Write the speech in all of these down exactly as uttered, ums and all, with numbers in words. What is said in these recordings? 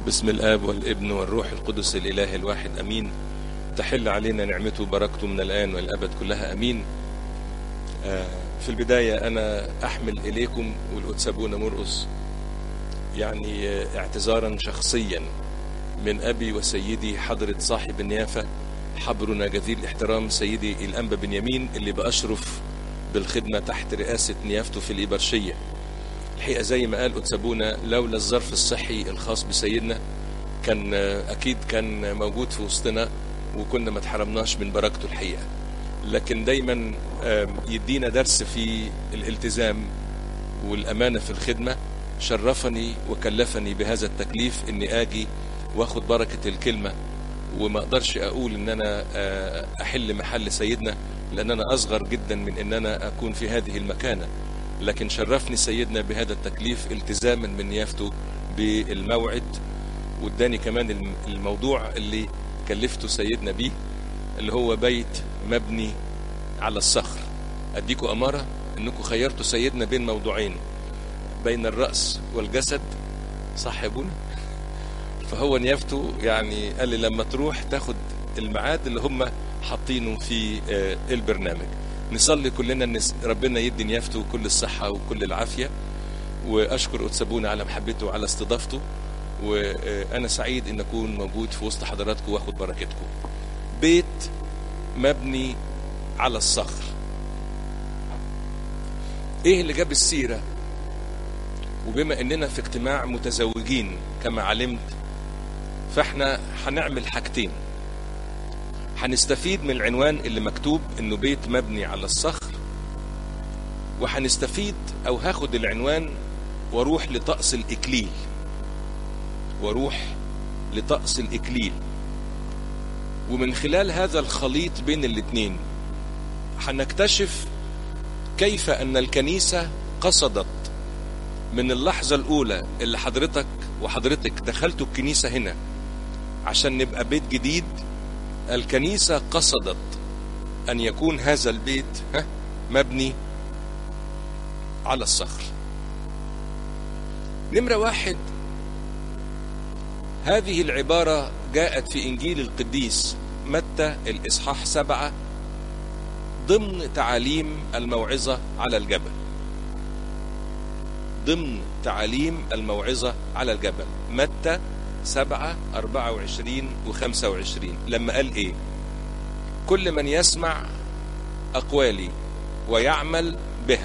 بسم الآب والابن والروح القدس الإله الواحد أمين. تحل علينا نعمته وبركته من الآن والأبد كلها أمين. في البداية أنا أحمل إليكم والقدس أبونا مرقس يعني اعتذارا شخصيا من أبي وسيدي حضرة صاحب النيافة حبرنا جزيل الاحترام سيدي الأنبا بنيامين اللي بأشرف بالخدمة تحت رئاسة نيافته في الإبرشية. الحقيقة زي ما قال قدس أبونا لولا الظرف الصحي الخاص بسيدنا كان أكيد كان موجود في وسطنا وكنا ما اتحرمناش من بركته الحقيقة، لكن دايما يدينا درس في الالتزام والأمانة في الخدمة. شرفني وكلفني بهذا التكليف اني اجي واخد بركة الكلمة، وما اقدرش اقول ان انا احل محل سيدنا لان انا اصغر جدا من ان انا اكون في هذه المكانة، لكن شرفني سيدنا بهذا التكليف التزاما من نيافته بالموعد، واداني كمان الموضوع اللي كلفته سيدنا بيه اللي هو بيت مبني على الصخر. اديكوا امارة انكم خيرتوا سيدنا بين موضوعين، بين الرأس والجسد، صح يا ابونا؟ فهو نيافته يعني قال لي لما تروح تاخد الميعاد اللي هم حاطينه في البرنامج. نصلي كلنا ان ربنا يدي نيافته كل الصحة وكل العافية، واشكر قدس ابونا على محبته وعلى استضافته، وانا سعيد ان اكون موجود في وسط حضراتكم واخد بركتكم. بيت مبني على الصخر، ايه اللي جاب السيرة؟ وبما اننا في اجتماع متزوجين كما علمت، فاحنا هنعمل حاجتين. هنستفيد من العنوان اللي مكتوب انه بيت مبني على الصخر، وهنستفيد او هاخد العنوان واروح لطقس الاكليل واروح لطقس الاكليل ومن خلال هذا الخليط بين الاتنين هنكتشف كيف ان الكنيسة قصدت من اللحظة الأولى اللي حضرتك وحضرتك دخلتوا الكنيسة هنا عشان نبقى بيت جديد. الكنيسة قصدت أن يكون هذا البيت مبني على الصخر. نمرة واحد، هذه العبارة جاءت في إنجيل القديس متى الإصحاح سبعة ضمن تعاليم الموعظة على الجبل. ضمن تعاليم الموعظة على الجبل متى سبعة أربعة وعشرين وخمسة وعشرين لما قال ايه؟ كل من يسمع أقوالي ويعمل بها.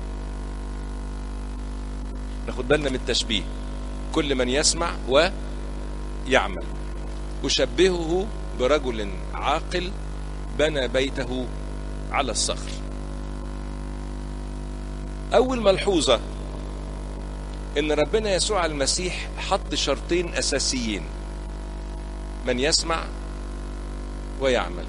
ناخد بالنا من التشبيه، كل من يسمع ويعمل. أشبهه برجل عاقل بنى بيته على الصخر. أول ملحوظة ان ربنا يسوع المسيح حط شرطين اساسيين: من يسمع ويعمل.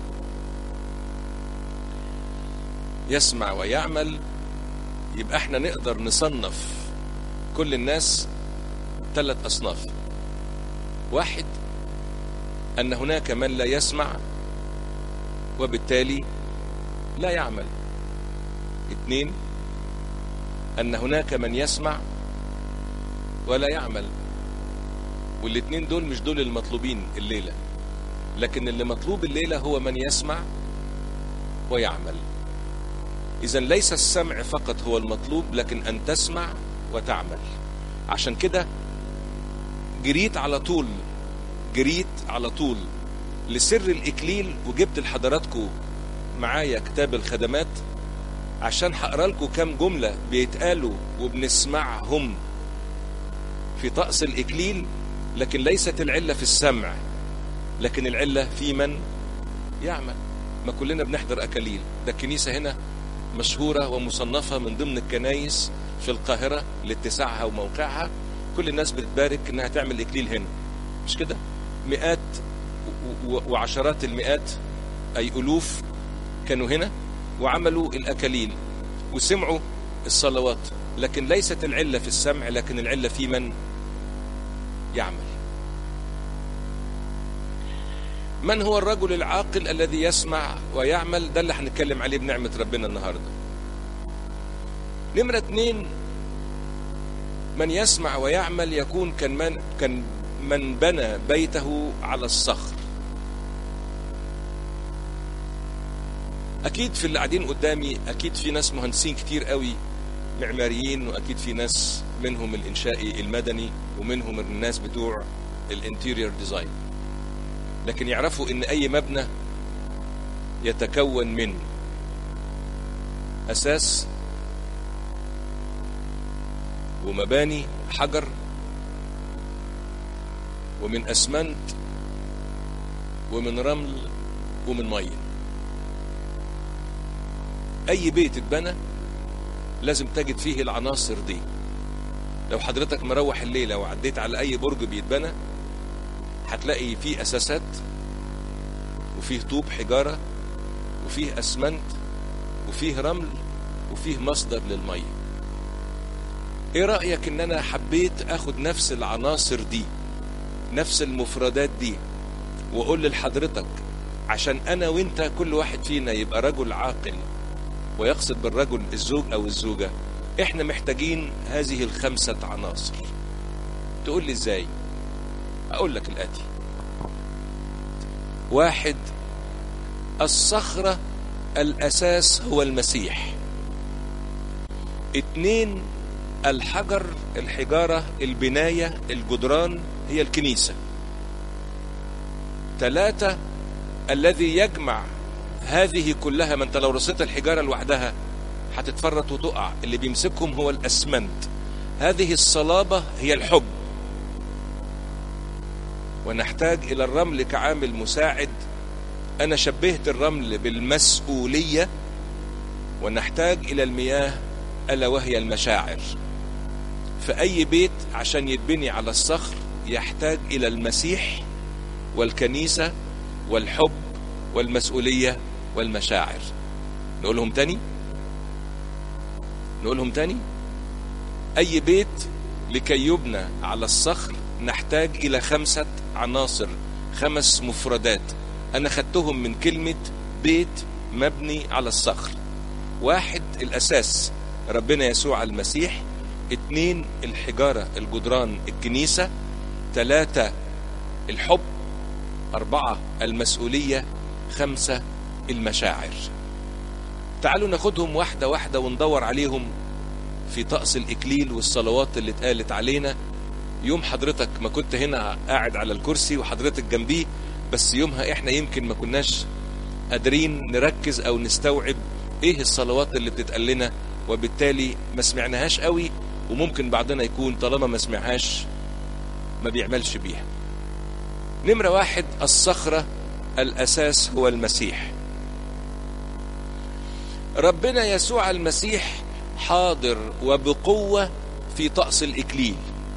يسمع ويعمل، يبقى احنا نقدر نصنف كل الناس ثلاث اصناف. واحد، ان هناك من لا يسمع وبالتالي لا يعمل. اثنين، ان هناك من يسمع ولا يعمل. والاثنين دول مش دول المطلوبين الليلة، لكن اللي مطلوب الليلة هو من يسمع ويعمل. إذن ليس السمع فقط هو المطلوب، لكن أن تسمع وتعمل. عشان كده جريت على طول جريت على طول لسر الإكليل، وجبت لحضراتكم معايا كتاب الخدمات عشان هقرا لكم كام جملة بيتقالوا وبنسمعهم في طقس الإكليل، لكن ليست العلة في السمع، لكن العلة في من يعمل. ما كلنا بنحضر أكاليل، ده الكنيسة هنا مشهورة ومصنفة من ضمن الكنايس في القاهرة لاتساعها وموقعها. كل الناس بتبارك انها تعمل إكليل هنا، مش كده؟ مئات وعشرات المئات أي ألوف كانوا هنا وعملوا الأكاليل وسمعوا الصلوات، لكن ليست العلة في السمع، لكن العلة في من يعمل. من هو الرجل العاقل الذي يسمع ويعمل؟ ده اللي هنتكلم عليه بنعمة ربنا النهاردة. نمرة اتنين، من يسمع ويعمل يكون كان من كان من بنى بيته على الصخر. اكيد في اللي قاعدين قدامي اكيد في ناس مهندسين كتير قوي معماريين، واكيد في ناس منهم الانشائي المدني ومنهم الناس بتوع الانتيريور ديزاين، لكن يعرفوا ان اي مبنى يتكون من اساس ومباني حجر ومن اسمنت ومن رمل ومن ميه. اي بيت اتبنى لازم تجد فيه العناصر دي. لو حضرتك مروح الليلة وعديت على اي برج بيتبنى هتلاقي فيه اساسات وفيه طوب حجارة وفيه اسمنت وفيه رمل وفيه مصدر للمية. ايه رأيك ان انا حبيت اخد نفس العناصر دي، نفس المفردات دي، واقول لحضرتك عشان انا وانت كل واحد فينا يبقى رجل عاقل، ويقصد بالرجل الزوج او الزوجة، احنا محتاجين هذه الخمسة عناصر. تقول لي ازاي؟ اقول لك الاتي: واحد، الصخرة الاساس هو المسيح. اتنين، الحجر الحجارة البناية الجدران هي الكنيسة. تلاتة، الذي يجمع هذه كلها، ما انت لو رصيت الحجارة لوحدها هتتفرط وتقع، اللي بيمسكهم هو الاسمنت. هذه الصلابة هي الحب. ونحتاج الى الرمل كعامل مساعد. انا شبهت الرمل بالمسؤولية. ونحتاج الى المياه الا وهي المشاعر. فاي بيت عشان يتبني على الصخر يحتاج الى المسيح والكنيسة والحب والمسؤولية والمشاعر. نقولهم تاني نقولهم تاني اي بيت لكي يبنى على الصخر نحتاج الى خمسة عناصر، خمس مفردات انا خدتهم من كلمة بيت مبني على الصخر. واحد، الاساس ربنا يسوع المسيح. اتنين، الحجارة الجدران الكنيسة. تلاتة، الحب. اربعة، المسؤولية. خمسة، المشاعر. تعالوا ناخدهم واحدة واحدة وندور عليهم في طقس الإكليل والصلوات اللي اتقالت علينا. يوم حضرتك ما كنت هنا قاعد على الكرسي وحضرتك جنبيه، بس يومها احنا يمكن ما كناش قادرين نركز او نستوعب ايه الصلوات اللي بتتقال لنا، وبالتالي ما سمعناهاش قوي، وممكن بعضنا يكون طالما ما سمعهاش ما بيعملش بيها. نمرة واحد، الصخرة الأساس هو المسيح. ربنا يسوع المسيح حاضر وبقوة في طقس الإكليل.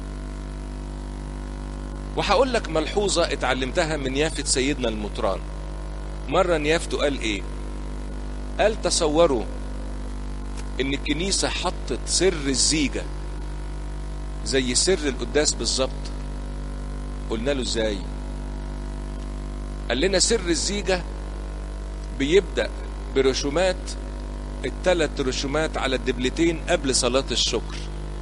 وهقول لك ملحوظة اتعلمتها من يافت سيدنا المطران. مرة يافته قال ايه؟ قال تصوروا ان الكنيسة حطت سر الزيجة زي سر القداس بالظبط. قلنا له ازاي؟ قال لنا سر الزيجة بيبدأ برسومات، الثلاث رسومات على الدبلتين قبل صلاة الشكر.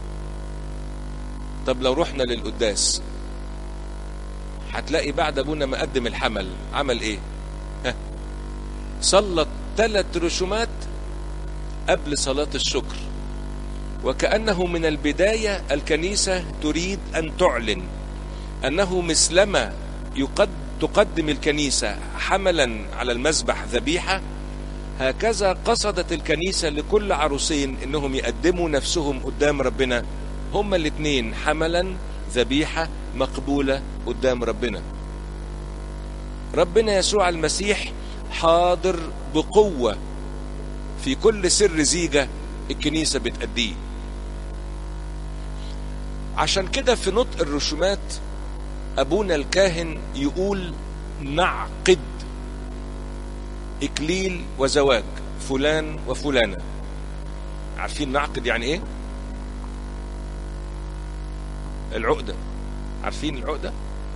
طب لو رحنا للقداس هتلاقي بعد ابونا ما قدم الحمل عمل ايه؟ ها، صلى ثلاث رسومات قبل صلاة الشكر. وكأنه من البداية الكنيسة تريد أن تعلن أنه مثلما يقد تقدم الكنيسة حملا على المذبح ذبيحة، هكذا قصدت الكنيسة لكل عروسين انهم يقدموا نفسهم قدام ربنا هما الاثنين حملا ذبيحة مقبولة قدام ربنا. ربنا يسوع المسيح حاضر بقوة في كل سر زيجة الكنيسة بتأديه. عشان كده في نطق الرسومات أبونا الكاهن يقول نعقد إكليل وزواج فلان وفلانة. عارفين نعقد يعني إيه؟ العقدة. عارفين العقدة؟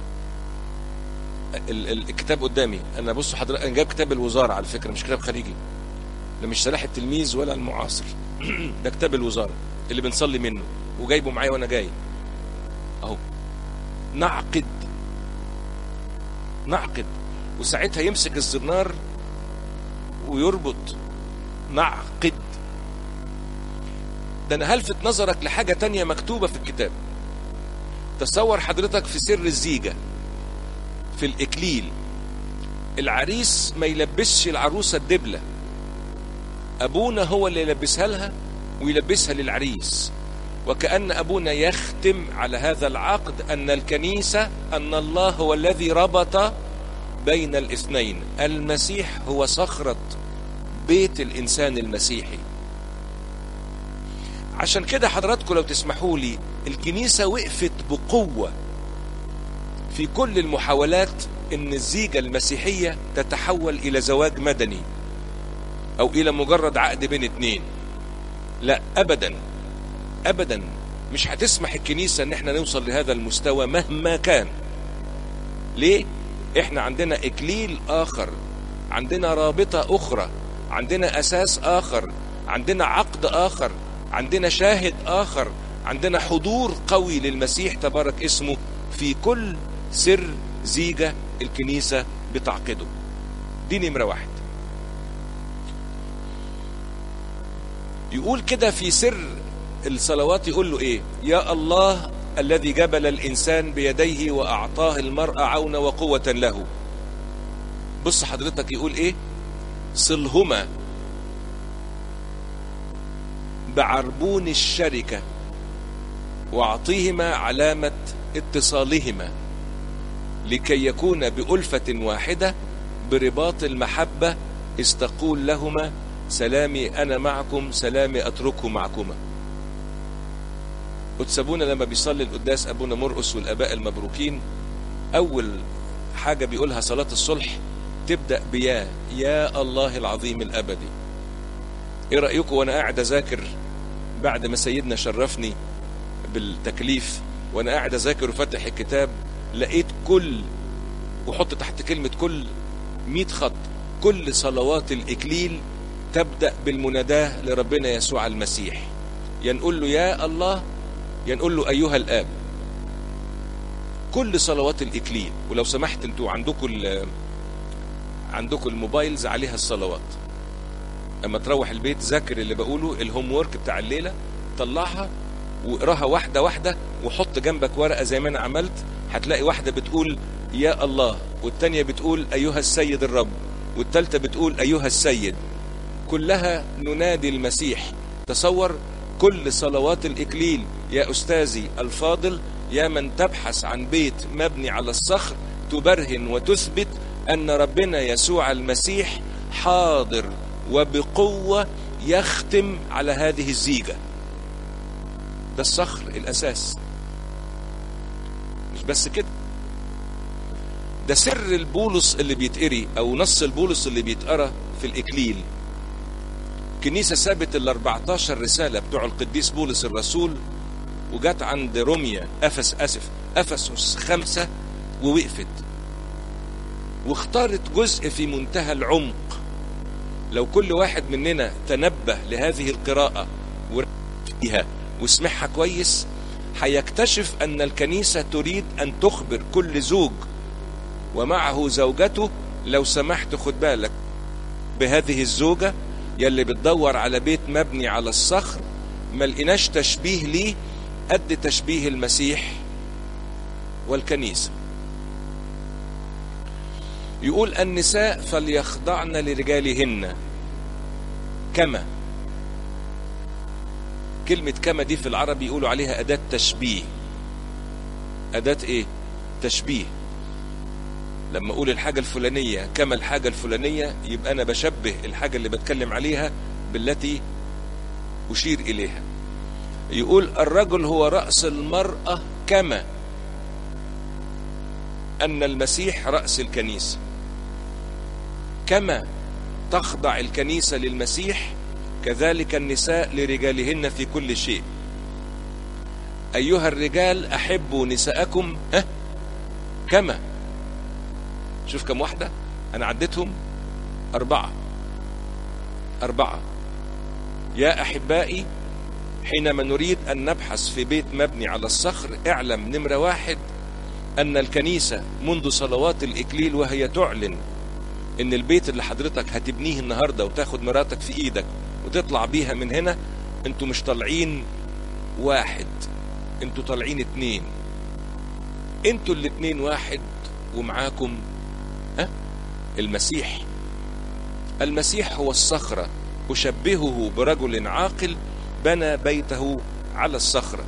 الكتاب قدامي أنا، بصوا حضرتك، أنا جايب كتاب الوزارة على فكرة، مش كتاب خارجي، ده مش سلاح التلميذ ولا المعاصر ده كتاب الوزارة اللي بنصلي منه، وجايبه معايا وأنا جاي أهو. نعقد نعقد. وساعتها يمسك الزنار ويربط، نعقد. ده انا هلفت نظرك لحاجة تانية مكتوبة في الكتاب. تصور حضرتك في سر الزيجة في الإكليل، العريس ما يلبسش العروسة الدبلة، أبونا هو اللي يلبسها لها ويلبسها للعريس. وكأن أبونا يختم على هذا العقد أن الكنيسة، أن الله هو الذي ربط بين الاثنين. المسيح هو صخرة بيت الإنسان المسيحي. عشان كده حضراتكم لو تسمحوا لي، الكنيسة وقفت بقوة في كل المحاولات ان الزيجة المسيحية تتحول الى زواج مدني او الى مجرد عقد بين اتنين. لا ابدا ابدا، مش هتسمح الكنيسة ان احنا نوصل لهذا المستوى مهما كان. ليه؟ احنا عندنا اكليل اخر، عندنا رابطة اخرى، عندنا اساس اخر، عندنا عقد اخر، عندنا شاهد اخر، عندنا حضور قوي للمسيح تبارك اسمه في كل سر زيجة الكنيسة بتعقده. دي نمرة واحد. يقول كده في سر الصلوات، يقول له ايه؟ يا الله الذي جبل الانسان بيديه واعطاه المرأة عون وقوة له. بص حضرتك يقول ايه؟ صلهما بعربون الشركة واعطيهما علامة اتصالهما لكي يكون بألفة واحدة برباط المحبة، استقول لهما سلامي أنا معكم سلامي أتركه معكما. قدس أبونا لما بيصلي القداس أبونا مرقس والآباء المبروكين، أول حاجة بيقولها صلاة الصلح تبدأ بيا يا الله العظيم الأبدي. إيه رأيكم وأنا قاعد أذاكر بعد ما سيدنا شرفني بالتكليف، وأنا قاعد أذاكر وفتح الكتاب، لقيت كل، وحط تحت كلمة كل مئة خط، كل صلوات الإكليل تبدأ بالمناداة لربنا يسوع المسيح. ينقول له يا الله، ينقول له أيها الآب. كل صلوات الإكليل. ولو سمحت انتوا عندكم عندكم الموبايلز عليها الصلوات، اما تروح البيت ذاكر اللي بقوله، الهوم وورك بتاع الليلة، طلعها واقراها واحدة واحدة، وحط جنبك ورقة زي ما انا عملت. هتلاقي واحدة بتقول يا الله، والتانية بتقول أيها السيد الرب، والتالتة بتقول أيها السيد. كلها ننادي المسيح. تصور كل صلوات الإكليل يا أستاذي الفاضل، يا من تبحث عن بيت مبني على الصخر، تبرهن وتثبت أن ربنا يسوع المسيح حاضر وبقوة يختم على هذه الزيجة. ده الصخر الأساس. مش بس كده، ده سر البولس اللي بيتقري او نص البولس اللي بيتقرى في الإكليل. كنيسة سابت ال أربعتاشر رسالة بتوع القديس بولس الرسول، وجات عند روميا أفس أسف أفسس خمسة ووقفت، واختارت جزء في منتهى العمق. لو كل واحد مننا تنبه لهذه القراءة وركز واسمعها كويس، هيكتشف أن الكنيسة تريد أن تخبر كل زوج ومعه زوجته، لو سمحت خد بالك بهذه الزوجة يلي بتدور على بيت مبني على الصخر، ما لقيناش تشبيه ليه قد تشبيه المسيح والكنيسة. يقول النساء فليخضعن لرجالهن كما. كلمة كما دي في العربي يقولوا عليها أداة تشبيه. أداة إيه؟ تشبيه. لما أقول الحاجة الفلانية كما الحاجة الفلانية، يبقى أنا بشبه الحاجة اللي بتكلم عليها بالتي أشير إليها. يقول الرجل هو رأس المرأة كما أن المسيح رأس الكنيسة. كما تخضع الكنيسة للمسيح، كذلك النساء لرجالهن في كل شيء. أيها الرجال أحبوا نساءكم ها كما. شوف كم واحدة أنا عدتهم، أربعة أربعة. يا أحبائي، حينما نريد أن نبحث في بيت مبني على الصخر، اعلم نمرة واحد أن الكنيسة منذ صلوات الإكليل وهي تعلن إن البيت اللي حضرتك هتبنيه النهاردة وتاخد مراتك في إيدك وتطلع بيها من هنا، انتوا مش طالعين واحد، انتوا طالعين اتنين. انتوا الاتنين واحد ومعاكم ها المسيح. المسيح هو الصخرة، أشبهه برجل عاقل بنى بيته على الصخرة.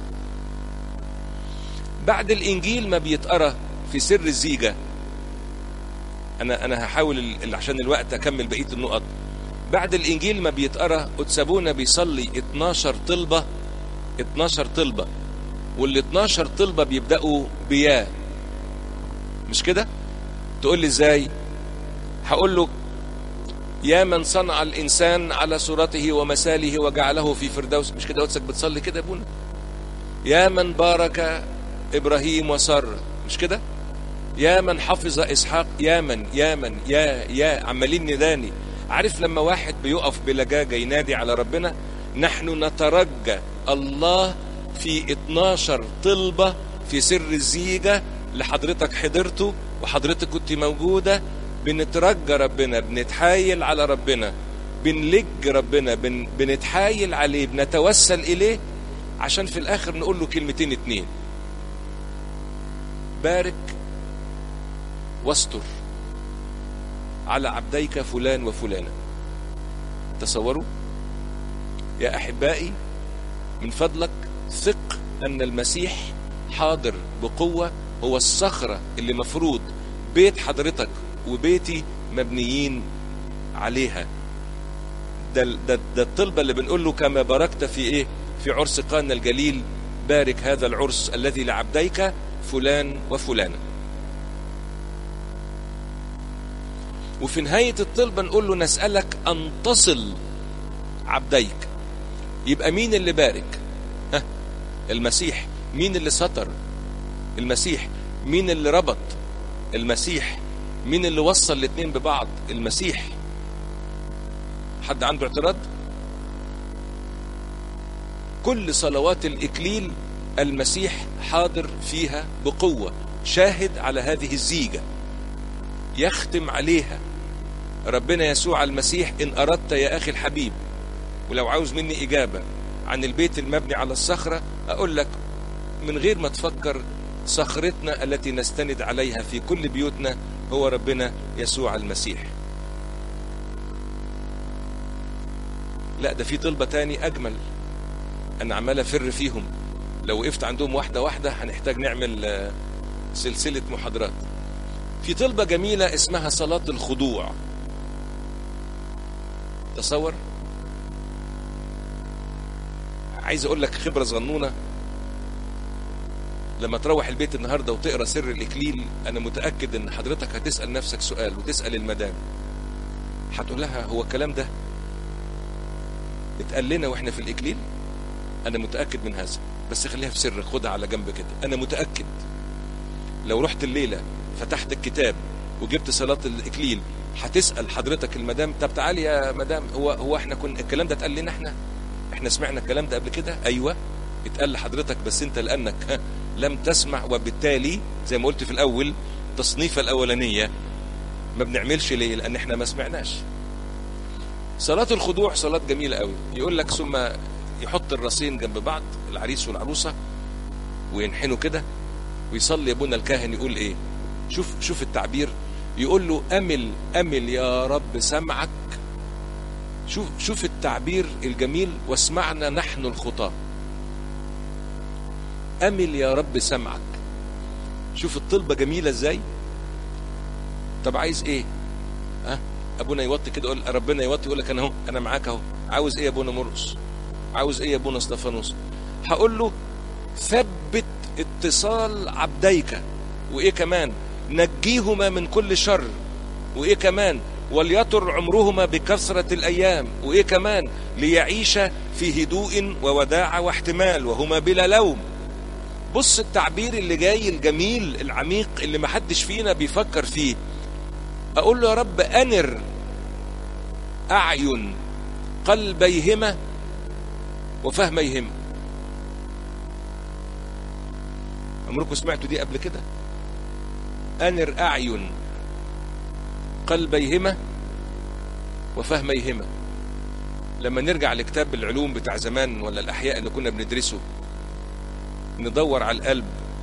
بعد الإنجيل ما بيتقرأ في سر الزيجة، أنا أنا هحاول عشان الوقت أكمل بقية النقط. بعد الإنجيل ما بيتقرأ قدس أبونا بيصلي اتناشر طلبة، اتناشر طلبة، وال اتناشر طلبة بيبدأوا بيا، مش كده؟ تقول لي إزاي؟ هقول له: يا من صنع الإنسان على صورته ومثاله وجعله في فردوس. مش كده قدسك بتصلي كده يا ابونا؟ يا من بارك إبراهيم وسارة، مش كده؟ يا من حفظ إسحاق، يا من يا من يا يا عمالين نداني. عارف لما واحد بيقف بلجاجة ينادي على ربنا؟ نحن نترجى الله في اتناشر طلبة في سر الزيجة اللي حضرتك حضرته وحضرتك كنت موجودة. بنترجى ربنا، بنتحايل على ربنا، بنلج ربنا، بن بنتحايل عليه، بنتوسل إليه، عشان في الآخر نقول له كلمتين اتنين: بارك واستر على عبديك فلان وفلانة. تصوروا يا أحبائي، من فضلك ثق أن المسيح حاضر بقوة، هو الصخرة اللي مفروض بيت حضرتك وبيتي مبنيين عليها. ده, ده, ده الطلبة اللي بنقول له: كما باركت في إيه؟ في عرس قانا الجليل، بارك هذا العرس الذي لعبديك فلان وفلانة. وفي نهاية الطلبة نقول له: نسألك أن تصل عبديك. يبقى مين اللي بارك؟ ها؟ المسيح. مين اللي ستر؟ المسيح. مين اللي ربط؟ المسيح. مين اللي وصل الاتنين ببعض؟ المسيح. حد عنده اعتراض؟ كل صلوات الإكليل المسيح حاضر فيها بقوة، شاهد على هذه الزيجة، يختم عليها ربنا يسوع المسيح: إن أردت يا أخي الحبيب. ولو عاوز مني إجابة عن البيت المبني على الصخرة، أقول لك من غير ما تفكر: صخرتنا التي نستند عليها في كل بيوتنا هو ربنا يسوع المسيح. لا، ده في طلبة تاني أجمل، أنا عمال أفر فيهم. لو وقفت عندهم واحدة واحدة هنحتاج نعمل سلسلة محاضرات. في طلبة جميلة اسمها صلاة الخضوع. تصور، عايز أقول لك خبرة صغنونة. لما تروح البيت النهاردة وتقرأ سر الإكليل، أنا متأكد إن حضرتك هتسأل نفسك سؤال وتسأل المدام، هتقول لها: هو الكلام ده اتقال لنا وإحنا في الإكليل؟ أنا متأكد من هذا، بس خليها في سر، خدها على جنب كده. أنا متأكد لو رحت الليلة فتحت الكتاب وجبت صلاة الإكليل، هتسأل حضرتك المدام: طب تعالي يا مدام، هو هو احنا كنا الكلام ده اتقال لنا؟ احنا احنا سمعنا الكلام ده قبل كده؟ ايوه اتقال لحضرتك، بس انت لانك لم تسمع، وبالتالي زي ما قلت في الاول تصنيفة الاولانية ما بنعملش. ليه؟ لان احنا ما سمعناش. صلاة الخضوع صلاة جميلة قوي. يقول لك: ثم يحط الراسين جنب بعض، العريس والعروسة، وينحنوا كده ويصلي ابونا الكاهن. يقول ايه؟ شوف شوف التعبير. يقول له: امل امل يا رب سمعك. شوف شوف التعبير الجميل: واسمعنا نحن الخطاة. امل يا رب سمعك. شوف الطلبة جميلة ازاي. طب عايز ايه؟ ها؟ ابونا يوطي كده، يقول ربنا يوطي يقول لك: انا اهو، انا معاك اهو. عاوز ايه يا ابونا مرقس؟ عاوز ايه يا ابونا استفانوس؟ هقول له: ثبت اتصال عبديك. وايه كمان؟ نجيهما من كل شر. وايه كمان؟ وليطر عمرهما بكثرة الايام. وايه كمان؟ ليعيش في هدوء ووداعة واحتمال وهما بلا لوم. بص التعبير اللي جاي الجميل العميق اللي محدش فينا بيفكر فيه. اقول له: يا رب انر اعين قلبيهما وفهميهما. عمركم سمعتوا دي قبل كده؟ أنر أعين قلبيهما وفهميهما. لما نرجع لكتاب العلوم بتاع زمان ولا الأحياء اللي كنا بندرسه، ندور على القلب،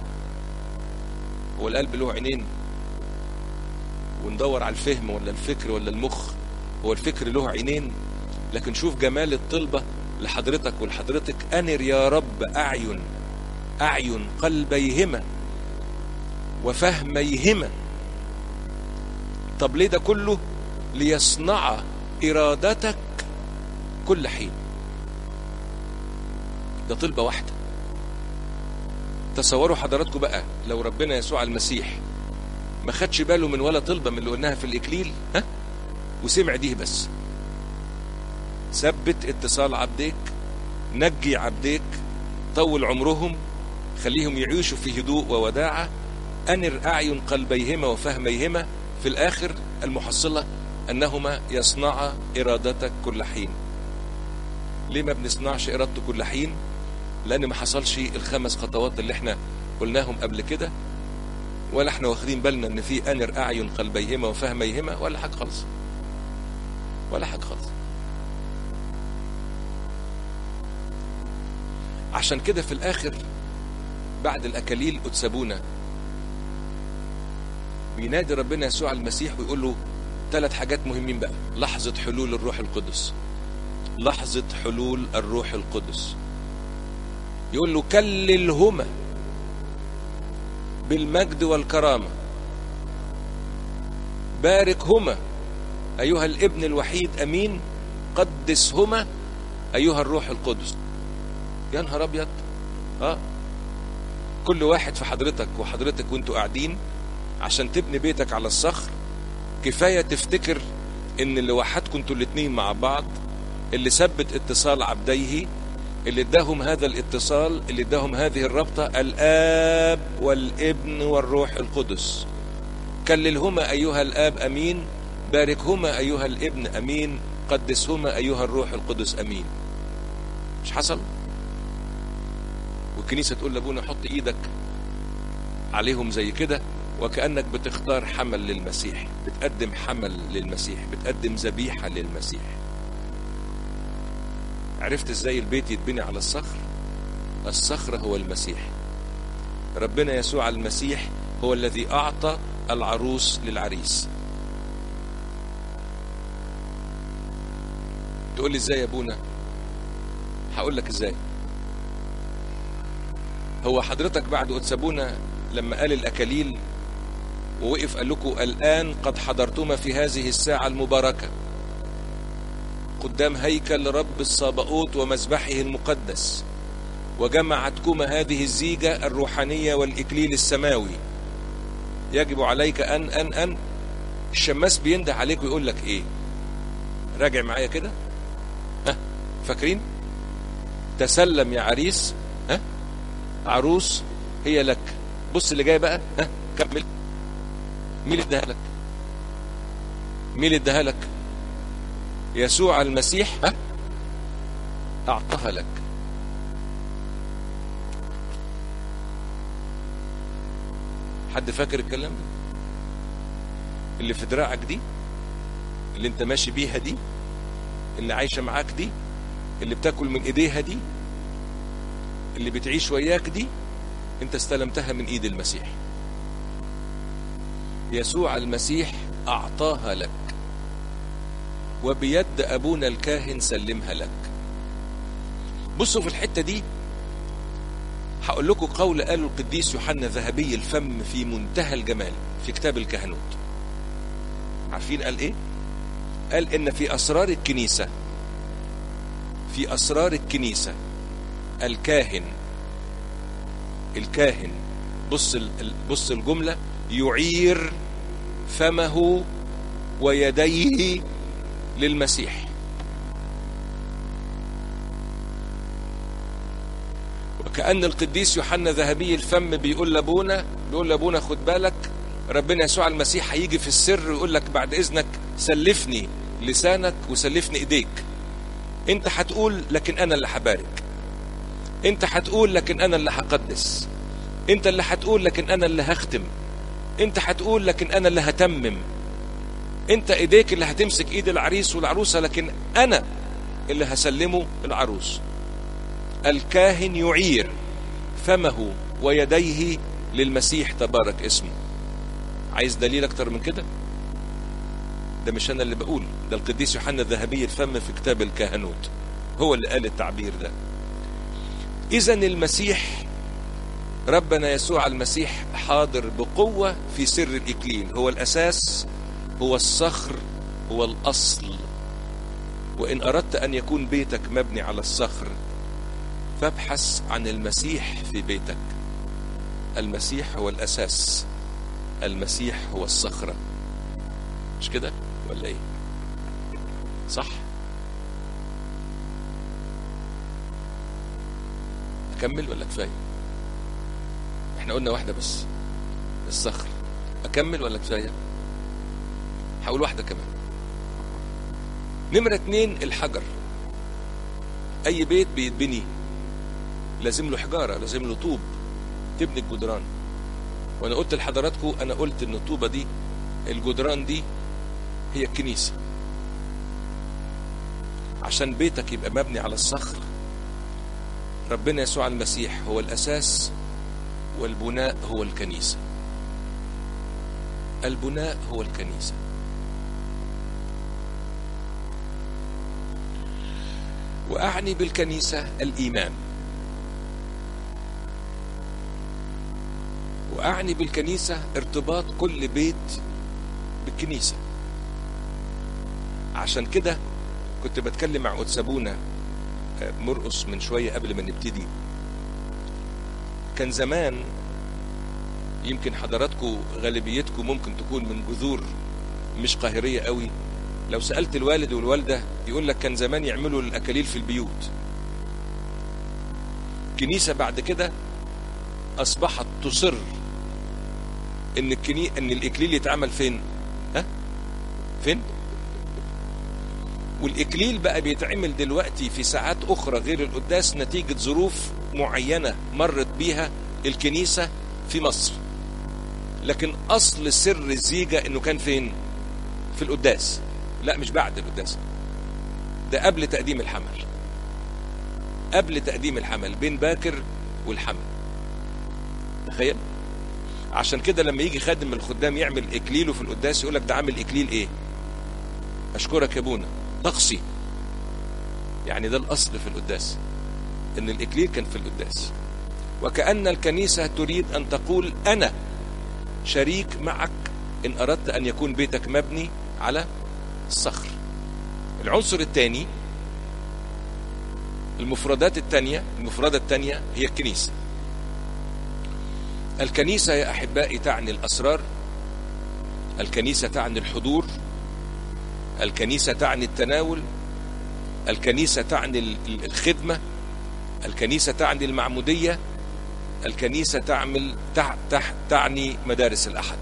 هو القلب له عينين؟ وندور على الفهم ولا الفكر ولا المخ، هو الفكر له عينين؟ لكن شوف جمال الطلبة لحضرتك ولحضرتك، أنر يا رب أعين أعين قلبيهما وفهميهما. طب ليه ده كله؟ ليصنع إرادتك كل حين. ده طلبة واحدة. تصوروا حضراتكم بقى لو ربنا يسوع المسيح ما خدش باله من ولا طلبة من اللي قلناها في الإكليل، ها، وسمع ديه بس. ثبت اتصال عبديك، نجي عبديك، طول عمرهم، خليهم يعيشوا في هدوء ووداعة. أنر أعين قلبيهما وفهميهما. في الآخر المحصلة أنهما يصنع إرادتك كل حين. ليه ما بنصنعش إرادته كل حين؟ لأن ما حصلش الخمس خطوات اللي احنا قلناهم قبل كده، ولا احنا واخدين بالنا ان في أنر أعين قلبيهما وفهميهما، ولا حاجة خالص، ولا حاجة خالص. عشان كده في الآخر بعد الأكاليل أتسابونا بينادي ربنا يسوع المسيح ويقول له ثلاث حاجات مهمين بقى. لحظة حلول الروح القدس، لحظة حلول الروح القدس. يقول له كللهما بالمجد والكرامة، باركهما أيها الابن الوحيد أمين، قدسهما أيها الروح القدس. يا نهار أبيض. اه كل واحد في حضرتك وحضرتك وانتوا قاعدين عشان تبني بيتك على الصخر، كفاية تفتكر ان اللي وحدكم انتوا الاتنين مع بعض، اللي ثبت اتصال عبديه، اللي اداهم هذا الاتصال، اللي اداهم هذه الرابطة، الآب والابن والروح القدس. كللهما أيها الآب أمين، باركهما أيها الابن أمين، قدسهما أيها الروح القدس أمين. مش حصل؟ والكنيسة تقول لابونا حط ايدك عليهم زي كده، وكأنك بتختار حمل للمسيح، بتقدم حمل للمسيح، بتقدم ذبيحة للمسيح. عرفت ازاي البيت يتبني على الصخر؟ الصخر هو المسيح. ربنا يسوع المسيح هو الذي أعطى العروس للعريس. تقول لي ازاي يا ابونا؟ هقول لك ازاي. هو حضرتك بعد أتسابونا لما قال الأكاليل ووقف قال لكم الآن قد حضرتما في هذه الساعة المباركة قدام هيكل رب الصابئوت ومذبحه المقدس، وجمعتكما هذه الزيجة الروحانية والإكليل السماوي، يجب عليك أن أن أن الشماس بينده عليك ويقول لك إيه؟ راجع معايا كده، ها فاكرين؟ تسلم يا عريس، ها عروس هي لك. بص اللي جاي بقى، ها كمل. مين اللي اداها لك؟ مين اللي اداها لك؟ يسوع المسيح، ها اعطاها لك. حد فاكر الكلام ده؟ اللي في دراعك دي، اللي انت ماشي بيها دي، اللي عايشه معاك دي، اللي بتاكل من ايديها دي، اللي بتعيش وياك دي، انت استلمتها من ايد المسيح. يسوع المسيح اعطاها لك، وبيد ابونا الكاهن سلمها لك. بصوا في الحتة دي هقول لكم قول قاله القديس يوحنا ذهبي الفم في منتهى الجمال في كتاب الكهنوت. عارفين قال ايه؟ قال ان في اسرار الكنيسة، في اسرار الكنيسة الكاهن الكاهن بص بص الجملة، يعير فمه ويديه للمسيح. وكأن القديس يوحنا ذهبي الفم بيقول لابونا بيقول لابونا خد بالك، ربنا يسوع المسيح هيجي في السر ويقول لك بعد اذنك سلفني لسانك وسلفني ايديك. انت هتقول لكن انا اللي هبارك، انت هتقول لكن انا اللي هقدس، انت اللي هتقول لكن انا اللي هختم، انت هتقول لكن انا اللي هتمم، انت ايديك اللي هتمسك ايد العريس والعروسة، لكن انا اللي هسلمه العروس. الكاهن يعير فمه ويديه للمسيح تبارك اسمه. عايز دليل اكتر من كده؟ ده مش انا اللي بقول، ده القديس يوحنا الذهبي الفم في كتاب الكهنوت هو اللي قال التعبير ده. اذن المسيح ربنا يسوع المسيح حاضر بقوة في سر الإكليل، هو الأساس، هو الصخر، هو الأصل. وإن أردت أن يكون بيتك مبني على الصخر فابحث عن المسيح في بيتك. المسيح هو الأساس، المسيح هو الصخرة. مش كده ولا إيه؟ صح؟ أكمل ولا كفاية؟ احنا قلنا واحدة بس، الصخر. أكمل ولا كفاية؟ هقول واحدة كمان. نمرة اتنين الحجر. أي بيت بيتبني لازم له حجارة، لازم له طوب تبني الجدران. وأنا قلت لحضراتكم، أنا قلت إن الطوبة دي، الجدران دي هي الكنيسة. عشان بيتك يبقى مبني على الصخر، ربنا يسوع المسيح هو الأساس، والبناء هو الكنيسة. البناء هو الكنيسة. وأعني بالكنيسة الإيمان، وأعني بالكنيسة ارتباط كل بيت بالكنيسة. عشان كده كنت بتكلم مع قدس أبونا مرقس من شوية قبل ما نبتدي. كان زمان، يمكن حضراتكم غالبيتكم ممكن تكون من جذور مش قاهرية قوي، لو سألت الوالد والوالدة يقول لك كان زمان يعملوا الأكاليل في البيوت. كنيسة بعد كده أصبحت تصر إن الكني إن الإكليل يتعمل فين؟ ها؟ فين؟ والإكليل بقى بيتعمل دلوقتي في ساعات أخرى غير القداس نتيجة ظروف معينة مرت بيها الكنيسة في مصر. لكن أصل سر الزيجة إنه كان فين؟ في القداس. لا، مش بعد القداس، ده قبل تقديم الحمل. قبل تقديم الحمل، بين باكر والحمل. تخيل. عشان كده لما يجي خادم من الخدام يعمل إكليله في القداس يقولك ده عامل إكليل إيه؟ أشكرك يا ابونا، طقسي. يعني ده الأصل في القداس، إن الإكليل كان في القداس. وكأن الكنيسة تريد أن تقول أنا شريك معك إن أردت أن يكون بيتك مبني على الصخر. العنصر الثاني، المفردات الثانية، المفردة الثانية هي الكنيسة. الكنيسة يا أحبائي تعني الأسرار، الكنيسة تعني الحضور، الكنيسة تعني التناول، الكنيسة تعني الخدمة، الكنيسة تعني المعمودية، الكنيسة تعمل تحت تحت تعني مدارس الأحد.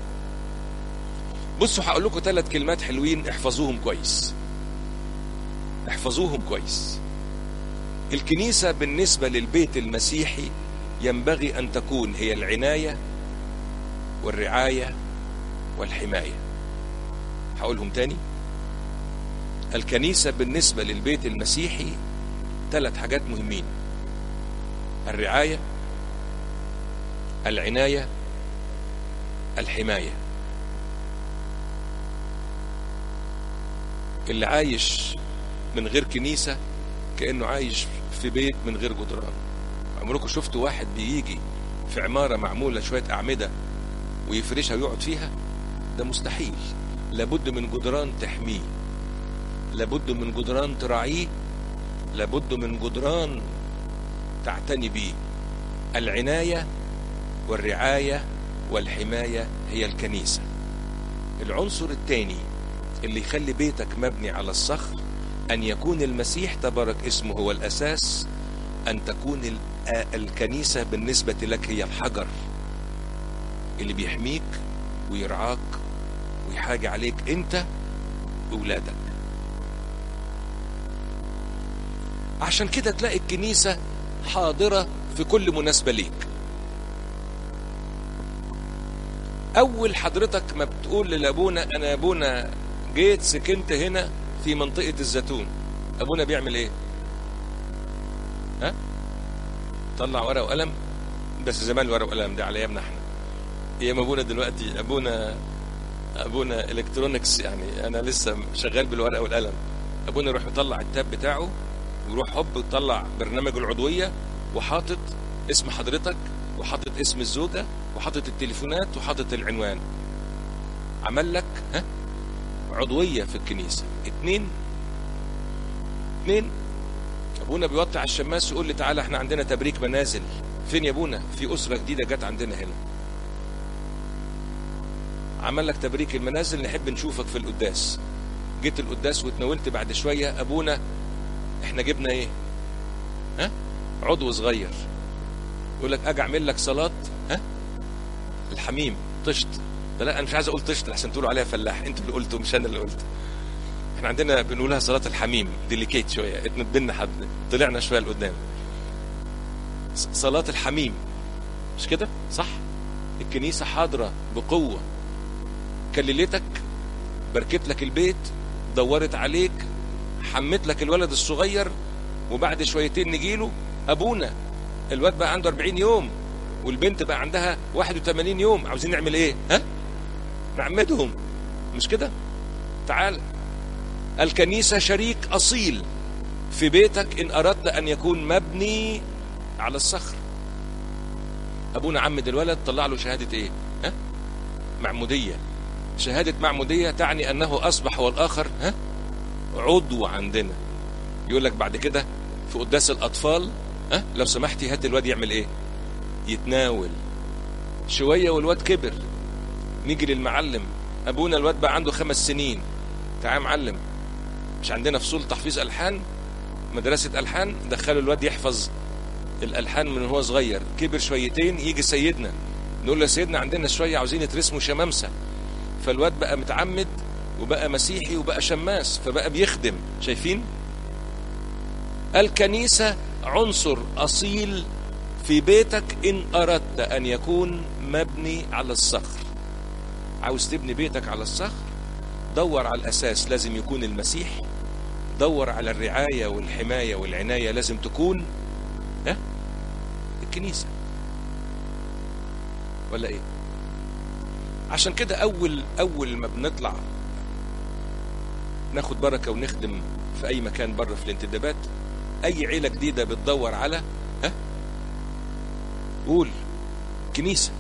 بصوا هقول لكم ثلاث كلمات حلوين، احفظوهم كويس، احفظوهم كويس. الكنيسة بالنسبة للبيت المسيحي ينبغي أن تكون هي العناية والرعاية والحماية. هقولهم تاني. الكنيسة بالنسبة للبيت المسيحي ثلاث حاجات مهمين: الرعاية، العناية، الحماية. اللي عايش من غير كنيسة كأنه عايش في بيت من غير جدران. عمركم شفتوا واحد بيجي في عمارة معمولة شوية أعمدة ويفرشها ويقعد فيها؟ ده مستحيل. لابد من جدران تحميه، لابد من جدران تراعيه، لابد من جدران تعتني بيه. العناية والرعاية والحماية هي الكنيسة. العنصر الثاني اللي يخلي بيتك مبني على الصخر أن يكون المسيح تبارك اسمه هو الأساس، أن تكون الكنيسة بالنسبة لك هي الحجر اللي بيحميك ويرعاك ويحاجي عليك أنت وأولادك. عشان كده تلاقي الكنيسة حاضرة في كل مناسبة ليك. اول حضرتك ما بتقول لابونا انا يا ابونا جيت سكنت هنا في منطقة الزيتون، ابونا بيعمل ايه؟ ها؟ طلع ورقة وقلم. بس زمان الورقة وقلم ده على ايامنا احنا، ايام ابونا دلوقتي ابونا ابونا الكترونكس، يعني انا لسه شغال بالورقة والقلم. ابونا يروح يطلع التاب بتاعه ويروح هوب يطلع برنامج العضوية وحاطط اسم حضرتك وحاطط اسم الزوجة وحاطط التليفونات وحاطط العنوان. عمل لك ها عضوية في الكنيسة. اتنين اتنين ابونا بيوطي على الشماس يقول لي تعالى احنا عندنا تبريك منازل. فين يا ابونا؟ في اسرة جديدة جت عندنا هنا. عمل لك تبريك المنازل، نحب نشوفك في القداس. جيت القداس واتناولت بعد شوية، ابونا احنا جبنا ايه؟ ها عضو صغير. يقول لك اجي اعمل لك صلاة ها الحميم طشت. لا انا مش عايز اقول طشت لحسن تقولوا عليها فلاح، انتوا اللي قلتوا مش انا اللي قلت. احنا عندنا بنقولها صلاة الحميم، ديليكيت شوية، اتنبلنا حد طلعنا شوية لقدام. صلاة الحميم مش كده؟ صح؟ الكنيسة حاضرة بقوة، كللتك، بركت لك البيت، دورت عليك، حمت لك الولد الصغير، وبعد شويتين نجيله ابونا الواد بقى عنده أربعين يوم والبنت بقى عندها واحد وثمانين يوم، عاوزين نعمل ايه؟ ها؟ نعمدهم مش كده؟ تعال. الكنيسة شريك أصيل في بيتك إن أردت أن يكون مبني على الصخر. أبونا عمد الولد، طلع له شهادة إيه؟ ها؟ معمودية. شهادة معمودية تعني أنه أصبح والآخر ها؟ عضو عندنا. يقول لك بعد كده في قداس الأطفال ها؟ لو سمحتي هات الواد يعمل إيه؟ يتناول. شوية والواد كبر، نيجي للمعلم، أبونا الواد بقى عنده خمس سنين، تعال معلم، مش عندنا فصول تحفيظ ألحان، مدرسة ألحان، دخلوا الواد يحفظ الألحان من هو صغير. كبر شويتين يجي سيدنا، نقول له سيدنا عندنا شوية عاوزين يترسموا شمامسة. فالواد بقى متعمد وبقى مسيحي وبقى شماس، فبقى بيخدم. شايفين؟ الكنيسة عنصر أصيل في بيتك إن أردت أن يكون مبني على الصخر. عاوز تبني بيتك على الصخر، دور على الأساس، لازم يكون المسيح. دور على الرعاية والحماية والعناية، لازم تكون ها الكنيسة. ولا ايه؟ عشان كده أول أول ما بنطلع ناخد بركة ونخدم في أي مكان بره في الانتدابات، أي عيلة جديدة بتدور على ها قول كنيسة.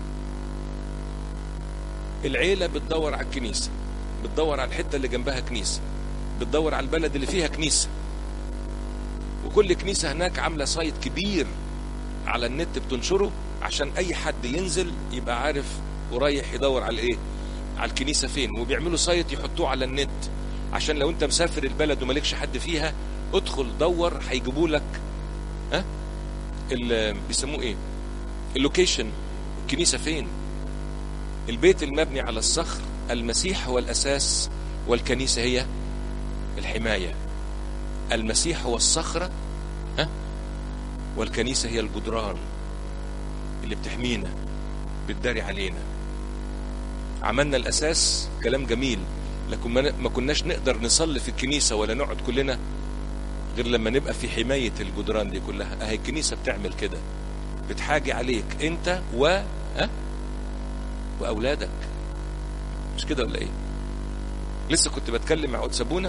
العيلة بتدور على الكنيسة، بتدور على الحتة اللي جنبها كنيسة، بتدور على البلد اللي فيها كنيسة. وكل كنيسة هناك عاملة سايت كبير على النت بتنشره عشان أي حد ينزل يبقى عارف ورايح يدور على إيه، على الكنيسة فين. وبيعملوا سايت يحطوه على النت عشان لو أنت مسافر البلد ومالكش حد فيها، ادخل دور هيجيبوا لك ها اللي بيسموه إيه، اللوكيشن، الكنيسة فين. البيت المبني على الصخر، المسيح هو الأساس والكنيسة هي الحماية. المسيح هو الصخرة ها والكنيسة هي الجدران اللي بتحمينا بتداري علينا. عملنا الأساس، كلام جميل، لكن ما كناش نقدر نصلي في الكنيسة ولا نقعد كلنا غير لما نبقى في حماية الجدران دي كلها. اهي الكنيسة بتعمل كده، بتحاجي عليك انت و ها واولادك، مش كده ولا ايه؟ لسه كنت بتكلم مع قدس ابونا،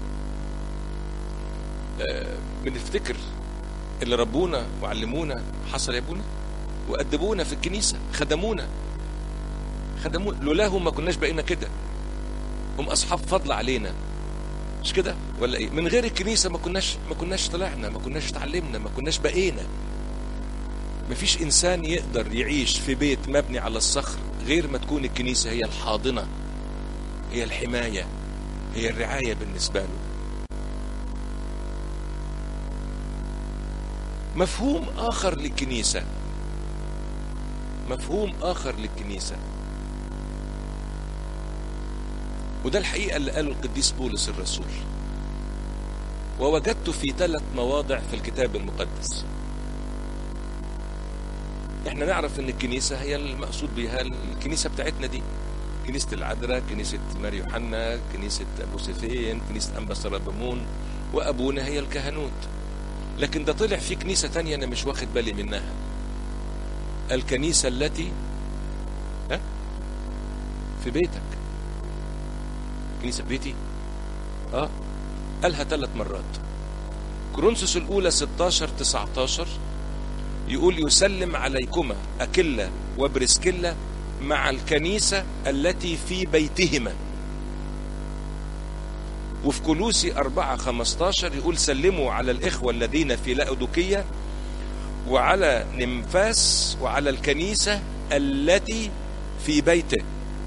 آه بنفتكر اللي ربونا وعلمونا حصل يا ابونا، وأدبونا في الكنيسة، خدمونا خدمونا لولاهم ما كناش بقينا كده. هم أصحاب فضل علينا، مش كده ولا ايه؟ من غير الكنيسة ما كناش ما كناش طلعنا، ما كناش اتعلمنا، ما كناش بقينا. مفيش إنسان يقدر يعيش في بيت مبني على الصخر غير ما تكون الكنيسة هي الحاضنة، هي الحماية، هي الرعاية بالنسبة له. مفهوم آخر للكنيسة، مفهوم آخر للكنيسة، وده الحقيقة اللي قاله القديس بولس الرسول، ووجدته في ثلاث مواضع في الكتاب المقدس. احنا نعرف ان الكنيسة هي المقصود بها الكنيسة بتاعتنا دي، كنيسة العذراء، كنيسة ماري يوحنا، كنيسة ابو سيفين، كنيسة انبا سرابمون، وابونا هي الكهنوت. لكن ده طلع في كنيسة تانية انا مش واخد بالي منها، الكنيسة التي ها في بيتك. كنيسة في بيتي اه قالها ثلاث مرات. كورنثوس الاولى ستاشر تسعتاشر يقول يسلم عليكما أكيلا وبرسكيلا مع الكنيسة التي في بيتهما. وفي كولوسي أربعة خمستاشر يقول سلموا على الإخوة الذين في لاوديكية وعلى نمفاس وعلى الكنيسة التي في بيته.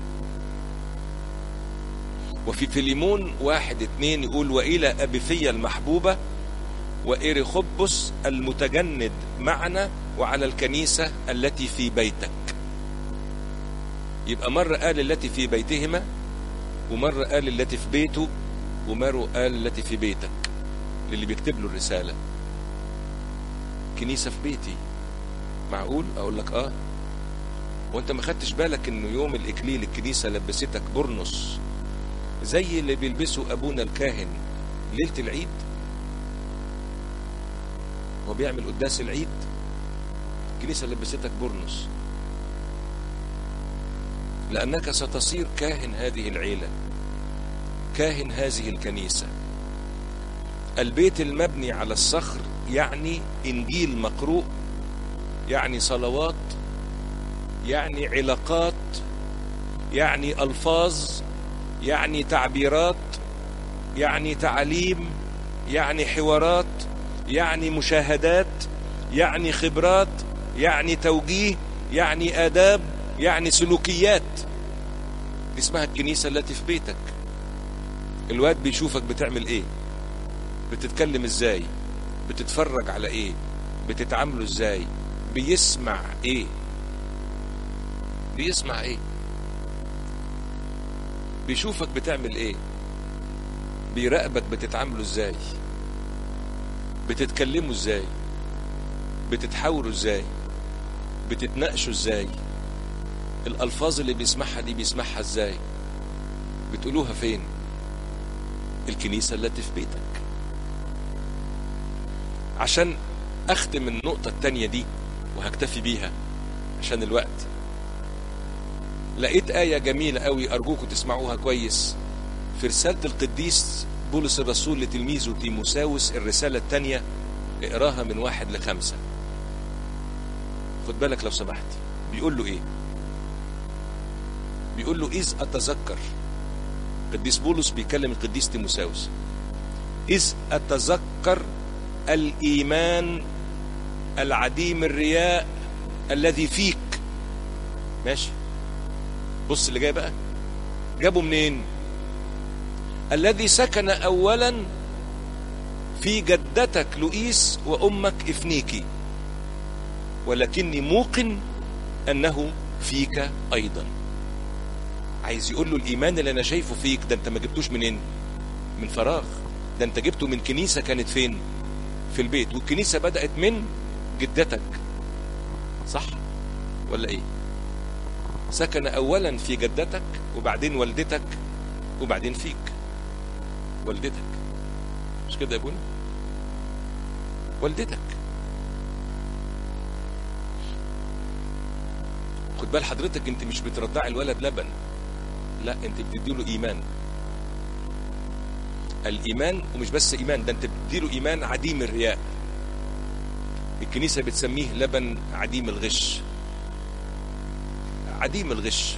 وفي فيليمون واحد اتنين يقول وإلى أبيفية المحبوبة وإيريخوبوس المتجند معنا وعلى الكنيسة التي في بيتك. يبقى مرة قال التي في بيتهما، ومرة قال التي في بيته، ومرة قال التي في بيتك للي بيكتب له الرسالة. كنيسة في بيتي، معقول؟ أقول لك آه. وانت ما خدتش بالك انه يوم الإكليل الكنيسة لبستك برنس زي اللي بيلبسوا أبونا الكاهن ليلة العيد؟ هو بيعمل قداس العيد، الكنيسة لبستك برنس لأنك ستصير كاهن هذه العيلة، كاهن هذه الكنيسة. البيت المبني على الصخر يعني إنجيل مقروء، يعني صلوات، يعني علاقات، يعني ألفاظ، يعني تعبيرات، يعني تعليم، يعني حوارات، يعني مشاهدات، يعني خبرات، يعني توجيه، يعني آداب، يعني سلوكيات. دي اسمها الكنيسة التي في بيتك. الواد بيشوفك بتعمل ايه، بتتكلم ازاي، بتتفرج على ايه، بتتعاملوا ازاي، بيسمع ايه، بيسمع ايه، بيشوفك بتعمل ايه، بيراقبك بتتعاملوا ازاي، بتتكلموا ازاي، بتتحاوروا ازاي، بتتناقشوا ازاي، الالفاظ اللي بيسمعها دي بيسمعها ازاي، بتقولوها فين؟ الكنيسة التي في بيتك. عشان اختم النقطة التانية دي وهكتفي بيها عشان الوقت، لقيت آية جميلة قوي أرجوكم تسمعوها كويس في رسالة القديس بولس الرسول لتلميذه تيموساوس، الرسالة التانية، اقراها من واحد لخمسة. خد بالك لو سمحت. بيقول له ايه؟ بيقول له إذ أتذكر، قديس بولس بيكلم القديس تيموساوس، إذ أتذكر الإيمان العديم الرياء الذي فيك. ماشي، بص اللي جاي بقى، جابه منين؟ الذي سكن أولا في جدتك لؤيس وأمك إفنيكي، ولكني موقن أنه فيك أيضا. عايز يقول له الإيمان اللي أنا شايفه فيك ده أنت ما جبتوش منين؟ من فراغ، ده أنت جبته من كنيسة كانت فين؟ في البيت، والكنيسة بدأت من جدتك، صح ولا إيه؟ سكن أولا في جدتك، وبعدين والدتك، وبعدين فيك والدتك. مش كده يا ابونا؟ والدتك. خد بال حضرتك، انت مش بترضعي الولد لبن، لا انت بتديله ايمان. الايمان، ومش بس ايمان، ده انت بتديله ايمان عديم الرياء. الكنيسة بتسميه لبن عديم الغش، عديم الغش.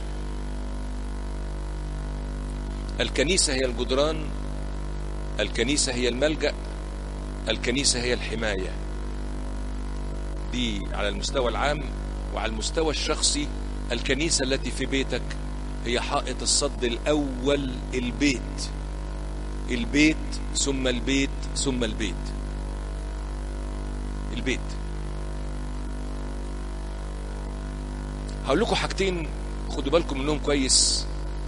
الكنيسة هي الجدران، الكنيسة هي الملجأ، الكنيسة هي الحماية. دي على المستوى العام. وعلى المستوى الشخصي، الكنيسة التي في بيتك هي حائط الصد الأول، البيت، البيت ثم البيت ثم البيت، البيت. هقول لكم حاجتين خدوا بالكم منهم كويس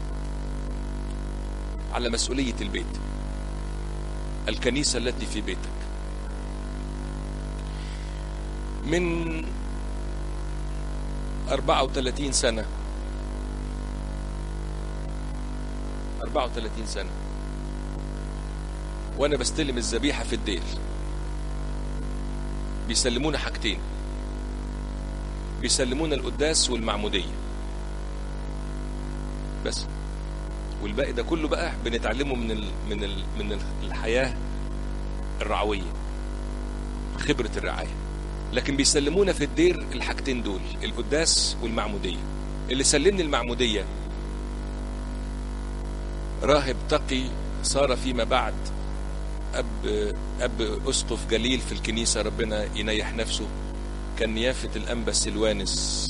على مسؤولية البيت. الكنيسة التي في بيتك، من أربعة وثلاثين سنة، أربعة وثلاثين سنة وانا بستلم الذبيحة في الدير. بيسلمونا حاجتين، بيسلمونا القداس والمعمودية بس، والباقي ده كله بقى بنتعلمه من ال من ال من الحياة الرعوية، خبرة الرعاية. لكن بيسلمونا في الدير الحاجتين دول، القداس والمعمودية. اللي سلمني المعمودية راهب تقي صار فيما بعد أب أب أسقف جليل في الكنيسة، ربنا ينيح نفسه، كان نيافة الأنبا سلوانس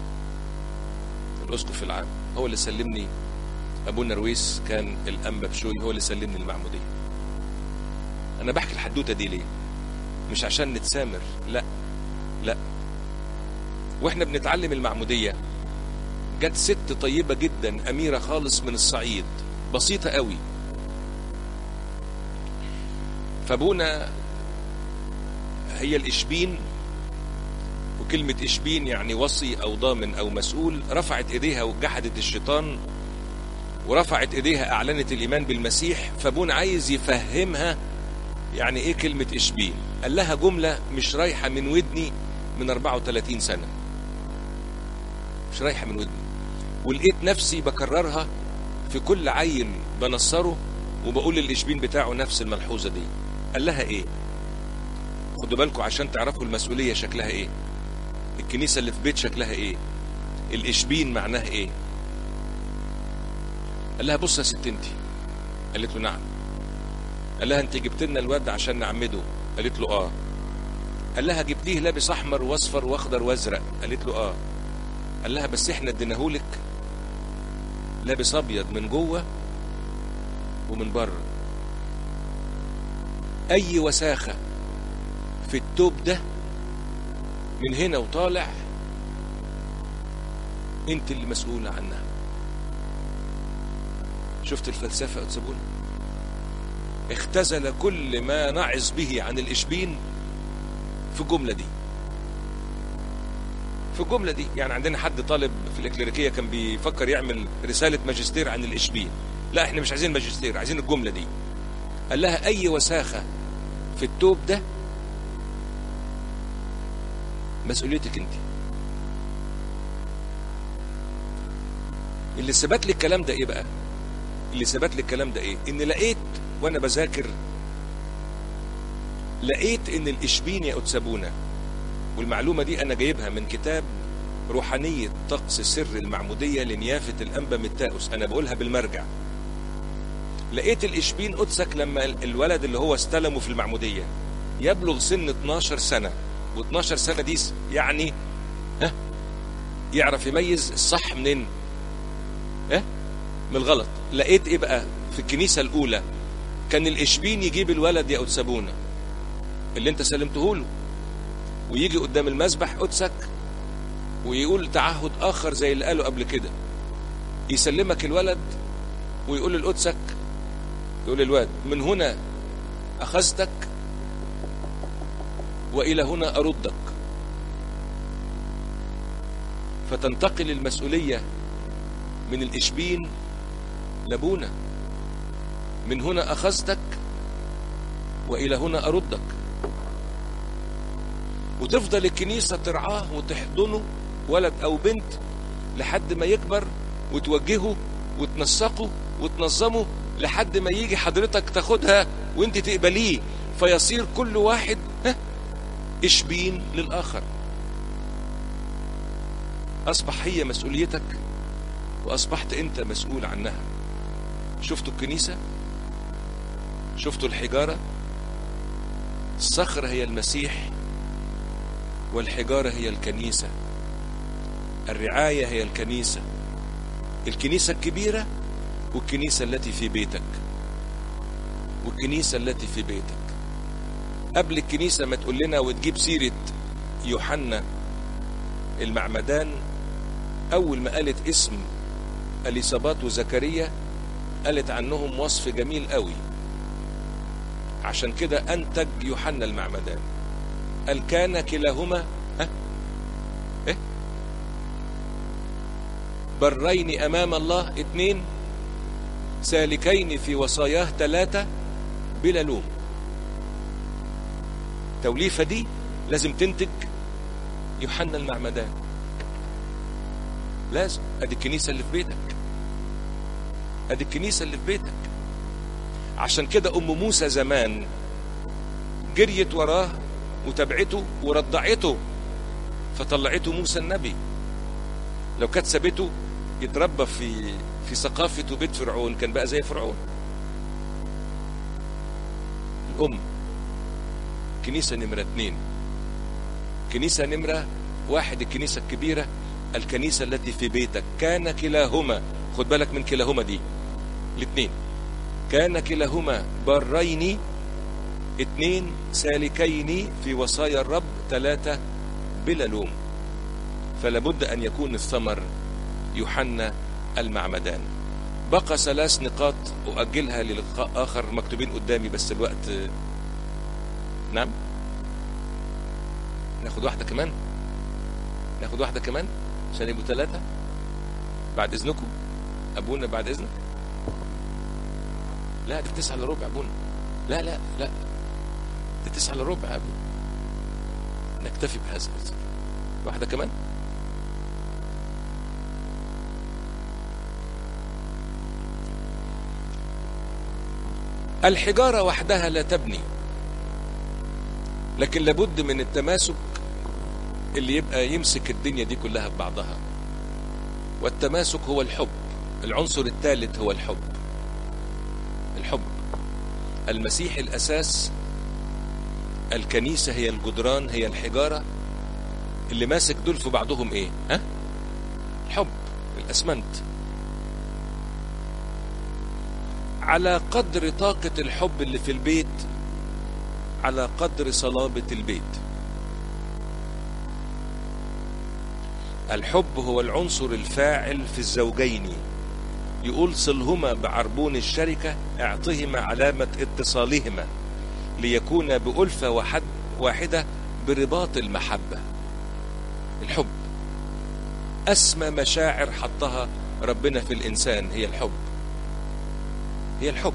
الأسقف العام، هو اللي سلمني. أبونا رويس كان الأنبا بشوي، هو اللي سلمني المعمودية. أنا بحكي الحدوتة دي ليه؟ مش عشان نتسامر، لا لا. واحنا بنتعلم المعمودية جت ست طيبة جدا، أميرة خالص من الصعيد، بسيطة قوي. فابونا هي الإشبين، وكلمة إشبين يعني وصي أو ضامن أو مسؤول، رفعت إيديها وجحدت الشيطان، ورفعت إيديها أعلنت الإيمان بالمسيح. فابونا عايز يفهمها يعني إيه كلمة إشبين. قال لها جملة مش رايحة من ودني من أربعة وثلاثين سنة، مش رايحة من ودني، ولقيت نفسي بكررها في كل عيل بنصره وبقول الإشبين بتاعه نفس الملحوظة دي. قال لها إيه؟ خدوا بالكم عشان تعرفوا المسؤولية شكلها إيه، الكنيسة اللي في بيت شكلها إيه، الإشبين معناه إيه. قال لها بص يا ست انتي. قالت له نعم. قال لها انت جبت لنا الواد عشان نعمده؟ قالت له اه. قال لها جبتيه لابس احمر واصفر واخضر وازرق؟ قالت له اه. قال لها بس احنا اديناهولك لابس ابيض من جوه ومن بره. اي وساخة في التوب ده من هنا وطالع انت اللي مسؤولة عنها. شفت الفلسفة أتسابون؟ اختزل كل ما نعظ به عن الإشبين في الجملة دي، في الجملة دي. يعني عندنا حد طالب في الإكليريكية كان بيفكر يعمل رسالة ماجستير عن الإشبين، لا احنا مش عايزين ماجستير، عايزين الجملة دي. قال لها أي وساخة في التوب ده مسؤوليتك انت. اللي ثبت لي الكلام ده ايه بقى؟ اللي ثبت لي الكلام ده ايه؟ ان لقيت وانا بذاكر، لقيت ان الإشبين يا أتسابونا، والمعلومة دي انا جايبها من كتاب روحانية طقس سر المعمودية لنيافة الأنبا متاوس، انا بقولها بالمرجع. لقيت الإشبين قدسك لما الولد اللي هو استلمه في المعمودية يبلغ سن اتناشر سنة، و12 سنة دي يعني ها يعرف يميز الصح منين ها من الغلط. لقيت ايه بقى في الكنيسة الأولى؟ كان الإشبين يجيب الولد يا أتسابونا اللي انت سلمته له، ويجي قدام المسبح قدسك ويقول تعهد آخر زي اللي قاله قبل كده، يسلمك الولد ويقول للقدسك، يقول الواد من هنا أخذتك وإلى هنا أردك. فتنتقل المسؤولية من الإشبين لابونا، من هنا أخذتك وإلى هنا أردك. وتفضل الكنيسة ترعاه وتحضنه ولد أو بنت لحد ما يكبر، وتوجهه وتنسقه وتنظمه لحد ما يجي حضرتك تاخدها وانت تقبليه، فيصير كل واحد ها إشبين للآخر. أصبح هي مسؤوليتك وأصبحت أنت مسؤول عنها. شفتوا الكنيسة؟ شفتوا الحجارة؟ الصخرة هي المسيح والحجارة هي الكنيسة. الرعاية هي الكنيسة، الكنيسة الكبيرة والكنيسة التي في بيتك، والكنيسة التي في بيتك. قبل الكنيسة ما تقول لنا وتجيب سيرة يوحنا المعمدان، أول ما قالت اسم أليصابات وزكريا قالت عنهم وصف جميل قوي، عشان كده أنتج يوحنا المعمدان. قال كان كلاهما ها إيه برين أمام الله، اتنين سالكين في وصاياه، تلاتة بلا لوم. توليفة دي لازم تنتج يوحنا المعمدان، لازم. ادي الكنيسة اللي في بيتك، ادي الكنيسة اللي في بيتك. عشان كده ام موسى زمان جريت وراه وتبعته ورضعته، فطلعته موسى النبي. لو كانت سابته يتربى في في ثقافة بيت فرعون كان بقى زي فرعون. الام كنيسة نمرة اتنين. كنيسة نمرة واحد الكنيسة الكبيرة، الكنيسة التي في بيتك. كان كلاهما، خد بالك من كلاهما دي، الاثنين. كان كلاهما برين، اثنين سالكين في وصايا الرب، ثلاثة بلا لوم. فلابد أن يكون الثمر يوحنا المعمدان. بقى ثلاث نقاط أؤجلها للقاء آخر مكتوبين قدامي بس الوقت. نعم، ناخد واحدة كمان، ناخد واحدة كمان عشان يبقوا ثلاثة بعد إذنكم. أبونا بعد إذنك. لا دي تسعة الا ربع أبونا. لا لا لا دي تسعة الا ربع أبونا. نكتفي بهذا. واحدة كمان. الحجارة وحدها لا تبني، لكن لابد من التماسك اللي يبقى يمسك الدنيا دي كلها ببعضها. والتماسك هو الحب. العنصر الثالث هو الحب. الحب. المسيح الأساس، الكنيسة هي الجدران، هي الحجارة. اللي ماسك دول في بعضهم ايه؟ ها؟ الحب، الأسمنت. على قدر طاقة الحب اللي في البيت على قدر صلابة البيت. الحب هو العنصر الفاعل في الزوجين. يقول صلهما بعربون الشركة، اعطهما علامة اتصالهما ليكون بألفة وحد واحدة برباط المحبة. الحب أسمى مشاعر حطها ربنا في الإنسان هي الحب، هي الحب.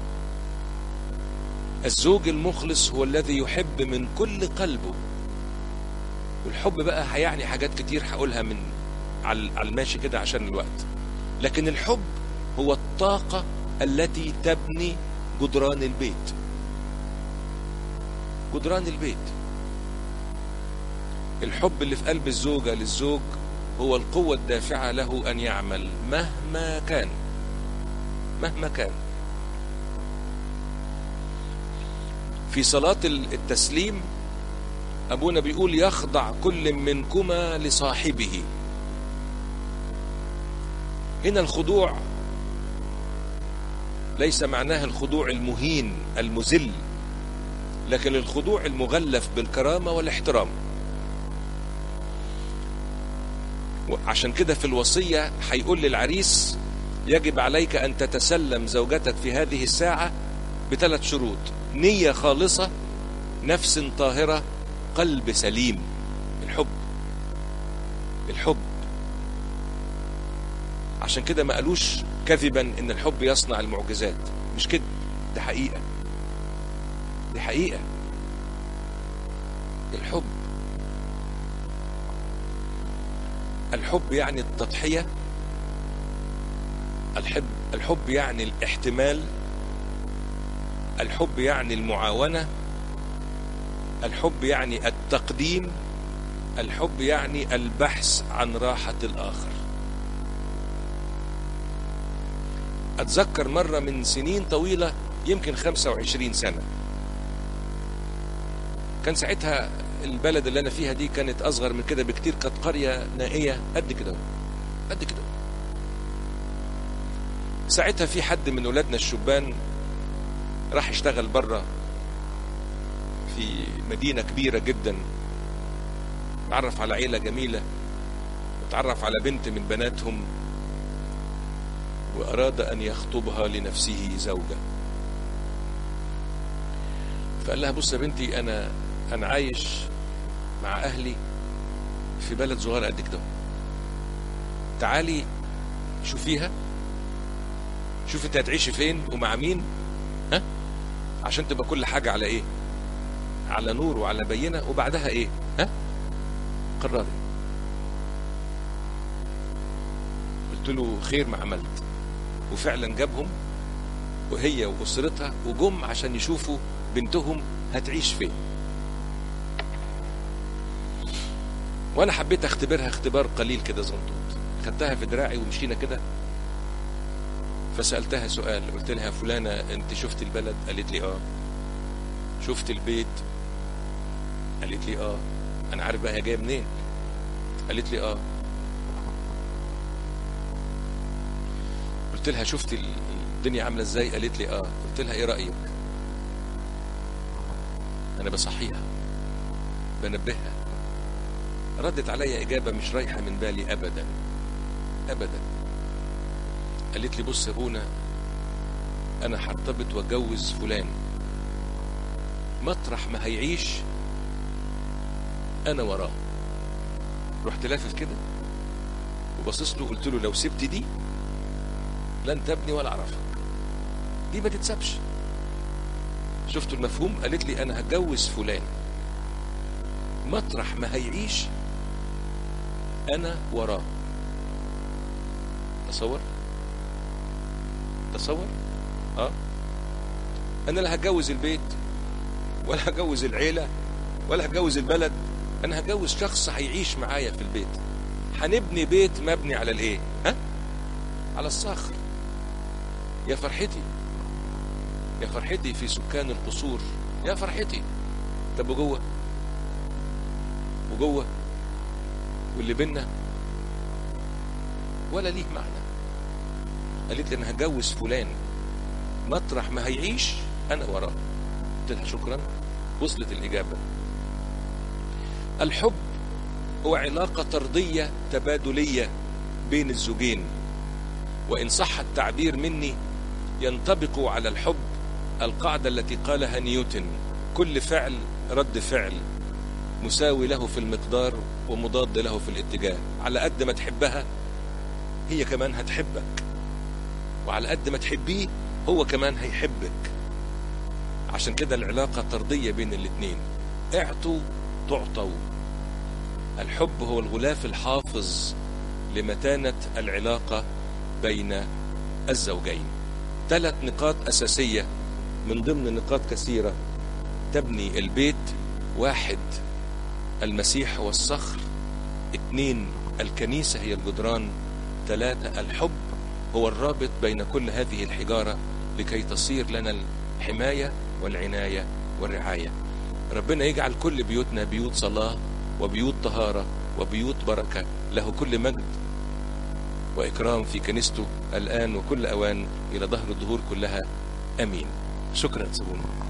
الزوج المخلص هو الذي يحب من كل قلبه. والحب بقى هيعني حاجات كتير هقولها من على الماشي كده عشان الوقت. لكن الحب هو الطاقة التي تبني جدران البيت. جدران البيت. الحب اللي في قلب الزوجة للزوج هو القوة الدافعة له أن يعمل مهما كان، مهما كان. في صلاة التسليم أبونا بيقول يخضع كل منكما لصاحبه. هنا الخضوع ليس معناه الخضوع المهين المذل، لكن الخضوع المغلف بالكرامة والاحترام. عشان كده في الوصية هيقول للعريس يجب عليك أن تتسلم زوجتك في هذه الساعة بثلاث شروط: نية خالصة، نفس طاهرة، قلب سليم. الحب. الحب. عشان كده ما قالوش كذبا ان الحب يصنع المعجزات. مش كده، دي حقيقة، دي حقيقة. الحب. الحب يعني التضحية. الحب الحب يعني الاحتمال. الحب يعني المعاونة. الحب يعني التقديم. الحب يعني البحث عن راحة الآخر. أتذكر مرة من سنين طويلة، يمكن خمسة وعشرين سنة، كان ساعتها البلد اللي أنا فيها دي كانت أصغر من كده بكتير، كانت قرية نائية قد كده قد كده. ساعتها في حد من ولادنا الشبان راح يشتغل بره في مدينة كبيرة جدا، تعرف على عيلة جميلة وتعرف على بنت من بناتهم، وأراد أن يخطبها لنفسه زوجة. فقال لها بص يا بنتي، أنا أنا عايش مع أهلي في بلد صغيرة قد كده، تعالي شوفيها، شوف انت هتعيشي فين ومع مين، ها، عشان تبقى كل حاجة على ايه؟ على نور وعلى بينة، وبعدها ايه؟ ها، قرري. قلت له خير ما عملت. وفعلا جابهم وهي وأسرتها، وجم عشان يشوفوا بنتهم هتعيش فين. وانا حبيت اختبرها اختبار قليل كده زنطوط. خدتها في دراعي ومشينا كده، فسألتها سؤال، قلت لها فلانة انت شفت البلد؟ قالت لي اه. شفت البيت؟ قالت لي اه. انا عارف بقى هي جايه منين. قالت لي اه. قلت لها شفت الدنيا عامله ازاي؟ قالت لي اه. قلت لها ايه رايك؟ انا بصحيها بنبهها. ردت عليا اجابه مش رايحه من بالي ابدا ابدا. قالت لي بص يا ابونا، انا هرتبط واتجوز فلان، مطرح ما هيعيش انا وراه. رحت لافف كده وبصص له، قلت له لو سبت دي لن تبني ولا اعرفك، دي ما تتسابش. شفتوا المفهوم؟ قالت لي انا هتجوز فلان، مطرح ما هيعيش انا وراه. تصور تصور اه انا لا هتجوز البيت ولا هتجوز العيله ولا هتجوز البلد، انا هتجوز شخص هيعيش معايا في البيت. هنبني بيت مبني على الايه؟ ها، على الصخر. يا فرحتي يا فرحتي في سكان القصور، يا فرحتي. طب وجوه وجوه واللي بينا ولا ليه معنى. قالت لي انا هتجوز فلان، مطرح ما هيعيش انا وراه. قلت لها شكرا. وصلت الاجابه. الحب هو علاقه طرديه تبادليه بين الزوجين، وان صح التعبير مني ينطبق على الحب القاعده التي قالها نيوتن: كل فعل رد فعل مساوي له في المقدار ومضاد له في الاتجاه. على قد ما تحبها هي كمان هتحبك، وعلى قد ما تحبيه هو كمان هيحبك. عشان كده العلاقة طردية بين الاتنين، اعطوا تعطوا. الحب هو الغلاف الحافظ لمتانة العلاقة بين الزوجين. ثلاث نقاط أساسية من ضمن نقاط كثيرة تبني البيت: واحد، المسيح هو الصخر. اثنين، الكنيسة هي الجدران. ثلاثة، الحب هو الرابط بين كل هذه الحجارة لكي تصير لنا الحماية والعناية والرعاية. ربنا يجعل كل بيوتنا بيوت صلاة وبيوت طهارة وبيوت بركة. له كل مجد وإكرام في كنيسته الآن وكل أوان إلى ظهر الدهور كلها. أمين. شكرا سبونا.